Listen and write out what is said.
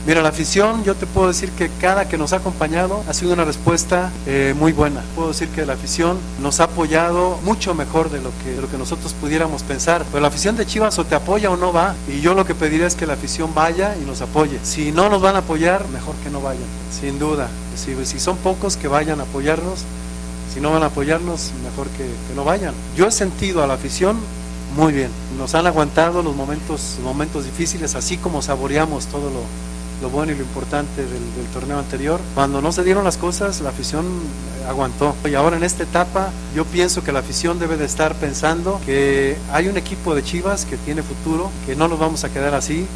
Mira, la afición, yo te puedo decir que cada que nos ha acompañado ha sido una respuesta muy buena. Puedo decir que la afición nos ha apoyado mucho mejor de lo que nosotros pudiéramos pensar. Pero la afición de Chivas o te apoya o no va. Y yo lo que pediría es que la afición vaya y nos apoye. Si no nos van a apoyar, mejor que no vayan, sin duda. Si son pocos, que vayan a apoyarnos. Si no van a apoyarnos, mejor que no vayan. Yo he sentido a la afición muy bien. Nos han aguantado los momentos difíciles, así como saboreamos todo lo bueno y lo importante del torneo anterior. Cuando no se dieron las cosas, la afición aguantó. Y ahora en esta etapa, yo pienso que la afición debe de estar pensando que hay un equipo de Chivas que tiene futuro, que no nos vamos a quedar así.